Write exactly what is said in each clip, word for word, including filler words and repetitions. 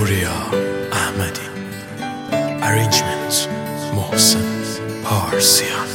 پوریا احمدی. Arrangement محسن پارسیان.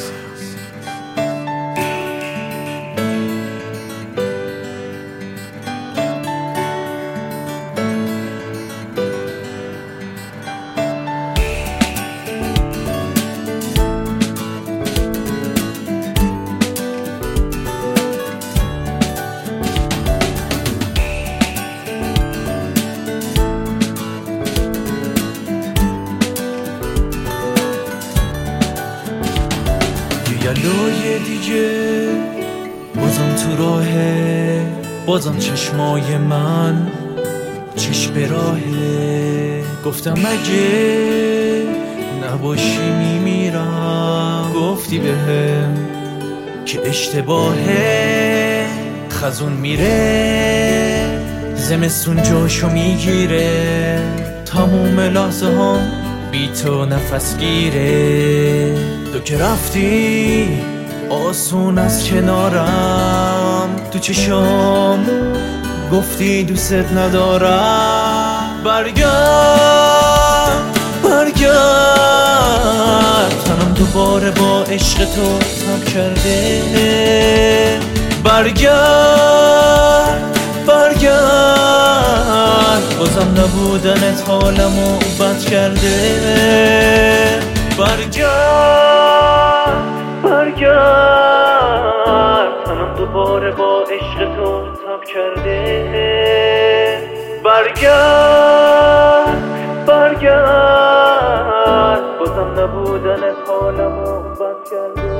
یلوی دیگه بازم تو راهه، بازم چشمای من چشم به راهه. گفتم اگه نباشی میمیرم، گفتی بهم که اشتباهه. خزون میره، زمستون جاشو میگیره، تموم لحظه هم بی تو نفس گیره. تو که رفتی آسون از کنارم، تو چشام گفتی دوست ندارم. برگرد برگرد، تنم دوباره با عشق تو تب کرده. برگرد برگرد، بازم نبودنت حالمو بد کرده. برگرد برگرد، تنم دوباره با عشق تو تب کرده. برگرد برگرد، بازم نبودنت حالمو بد کرده.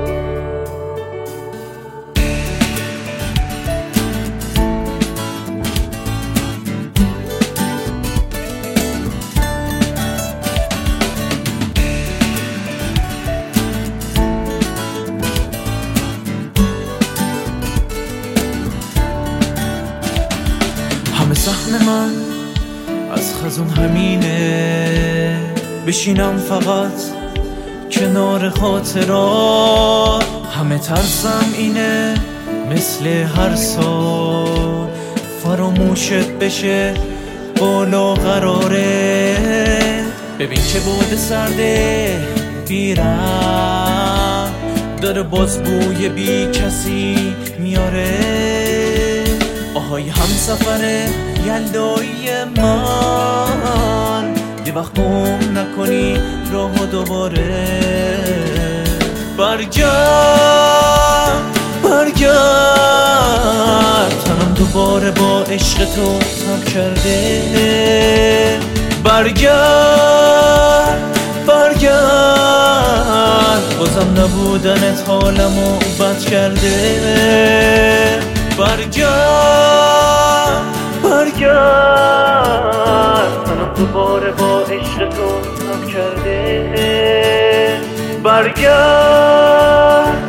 همه سهم من از خزون همینه، بشینم فقط کنار خاطرات. همه ترسم اینه مثل هر سال فراموشت بشه بالا قراره. ببین که بود سرده بیرم، داره باز بوی بی کسی میاره. آهای همسفر یلدایی من، یه وقت گم نکنی راه دوباره. برگرد برگرد، تنم دوباره با عشق تو تب کرده. برگرد برگرد، بازم نبودنت حالمو بد کرده. برگرد برگرد، تنم دوباره با عشق تو تب کرده. برگرد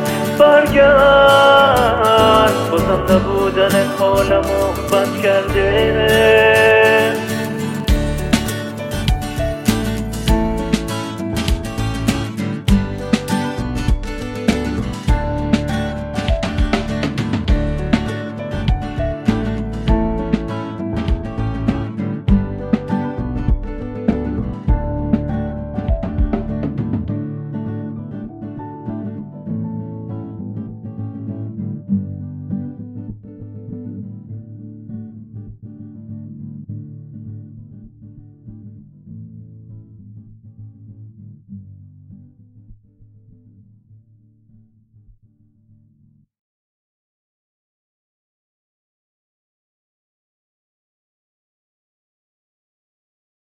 برگرد، بازم نبودنت حالمو بد کرده.